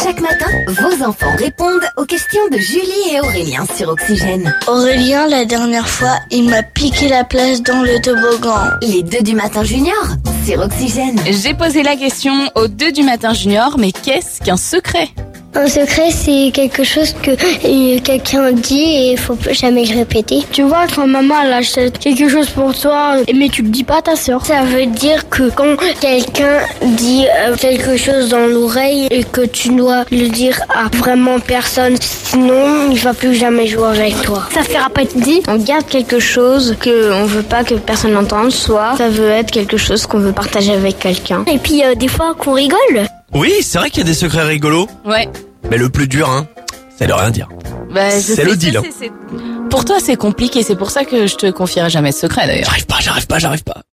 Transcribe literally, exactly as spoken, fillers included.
Chaque matin, vos enfants répondent aux questions de Julie et Aurélien sur Oxygène. Aurélien, la dernière fois, il m'a piqué la place dans le toboggan. Les deux du matin junior sur Oxygène. J'ai posé la question aux deux du matin junior, mais qu'est-ce qu'un secret ? Un secret, c'est quelque chose que euh, quelqu'un dit et il faut jamais le répéter. Tu vois, quand maman elle achète quelque chose pour toi, mais tu le dis pas à ta sœur. Ça veut dire que quand quelqu'un dit euh, quelque chose dans l'oreille et que tu dois le dire à vraiment personne, sinon il va plus jamais jouer avec toi. Ça fait dit, on garde quelque chose qu'on veut pas que personne n'entende, soit ça veut être quelque chose qu'on veut partager avec quelqu'un. Et puis euh, des fois qu'on rigole. Oui, c'est vrai qu'il y a des secrets rigolos. Ouais. Mais le plus dur, hein, c'est de rien dire. Bah, je C'est sais, le ça, deal, hein. c'est- c'est- Pour toi, c'est compliqué. C'est pour ça que je te confierai jamais ce secret, d'ailleurs. J'arrive pas, j'arrive pas, j'arrive pas.